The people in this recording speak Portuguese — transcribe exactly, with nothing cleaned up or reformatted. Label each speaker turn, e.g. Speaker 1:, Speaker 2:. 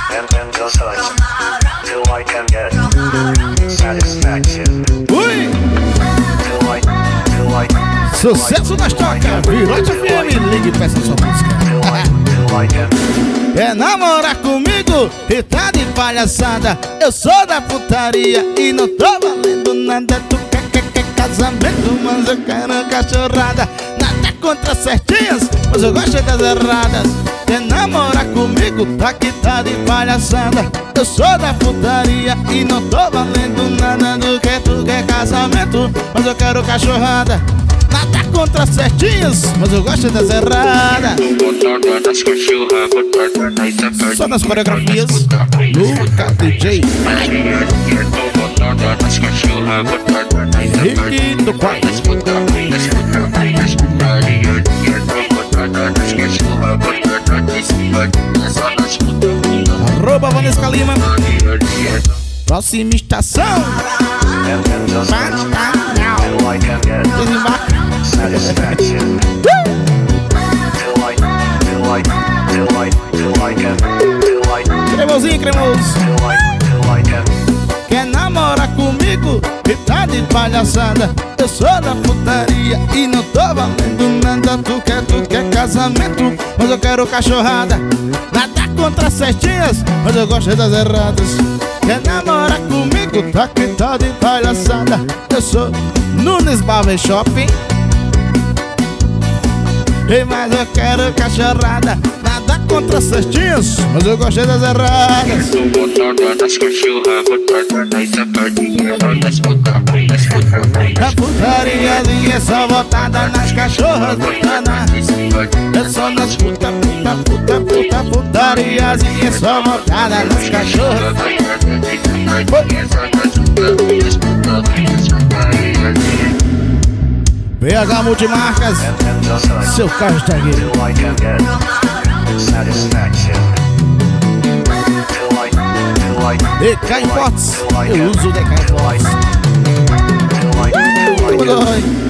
Speaker 1: and then just touch till I can get satisfaction.
Speaker 2: Ui!
Speaker 1: Till I, till I,
Speaker 2: Sucesso nas tocas, Virote F M, ligue e peça sua música.
Speaker 1: till I, till I can.
Speaker 2: Quer namorar comigo e tá de palhaçada? Eu sou da putaria e não tô valendo nada. Tu quer, quer, quer casamento, mas eu quero cachorrada. Nada contra certinhas, mas eu gosto das erradas. Quer namorar comigo, tá que tá de palhaçada? Eu sou da putaria e não tô valendo nada. Do que tu quer casamento, mas eu quero cachorrada. Nada contra certinhas, mas eu gosto das erradas. Só nas coreografias Luca D J Henrique do quarto. Arroba Vanessa Lima. Próxima estação.
Speaker 1: And then just touch till I can get satisfaction. Till I, till I, till I, till I can, till I,
Speaker 2: Cremosinho, cremoso.
Speaker 1: till I, till I can.
Speaker 2: Quer namorar comigo e tá de palhaçada? Eu sou da putaria e não tô valendo nada. Tu quer, tu quer casamento, mas eu quero cachorrada. Nada contra certinhas, mas eu gosto das erradas. Quer namorar comigo, tá que tá de palhaçada? Eu sou Nunes Barber Shopping. Ei, mas eu quero cachorrada. Nada contra certinhos, mas eu gostei das erradas. A putariazinha é só botada nas cachorras botana. É só nas puta, puta, puta, puta, putariazinha é só botada nas cachorras. B H Multimarcas,
Speaker 1: And then just touch
Speaker 2: seu carro está aqui.
Speaker 1: till I can get satisfaction. Till I, till I,
Speaker 2: D K Imports, eu uso D K Imports.
Speaker 1: till I, till I can.
Speaker 2: Oi.